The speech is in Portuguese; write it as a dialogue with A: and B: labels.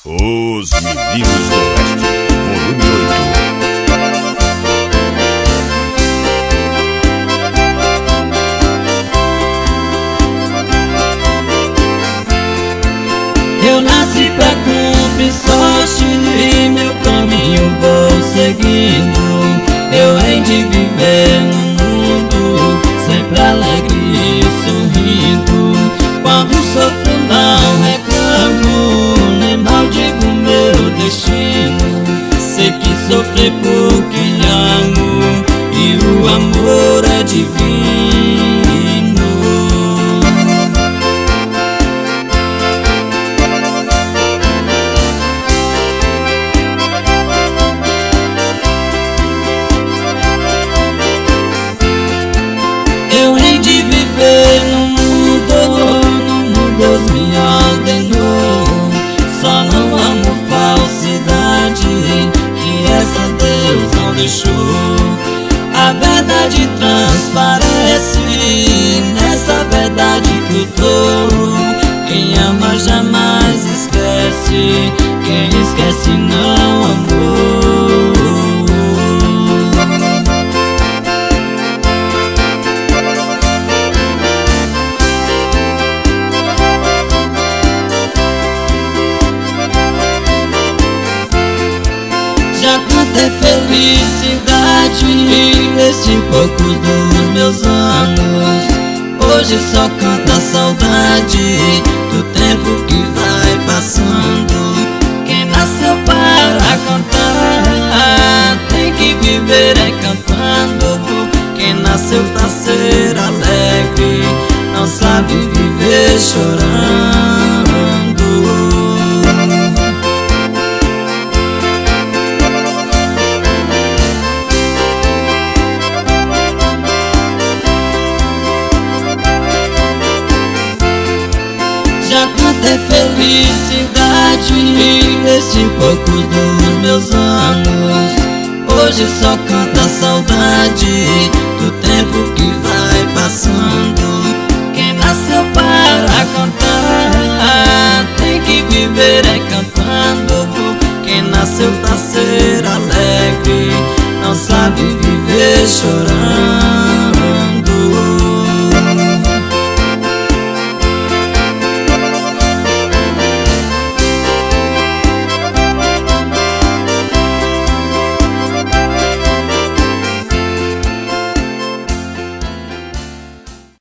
A: Os Meninos do Oeste, volume
B: 8. Eu nasci pra cumprir sorte e meu caminho vou seguindo. Eu hei de viver no mundo sempre alegre e sorrindo. Quando sofro não reclamo, nem maldigo meu destino. Sei que sofrer por quem amo e o amor é divino. Eu hei de viver no mundo Deus me ordenou. Só não amo falsidade, que essa Deus não deixou. A verdade transparece nessa verdade que eu tô. Quem ama jamais esquece, quem esquece não amou. Já cantei felicidade nesses poucos dos meus anos. Hoje só canta a saudade do tempo que vai passando. Quem nasceu para cantar tem que viver cantando. Quem nasceu para ser alegre não sabe viver chorando. Já cantei felicidade nesses poucos dos meus anos. Hoje só canta a saudade do tempo que vai passando.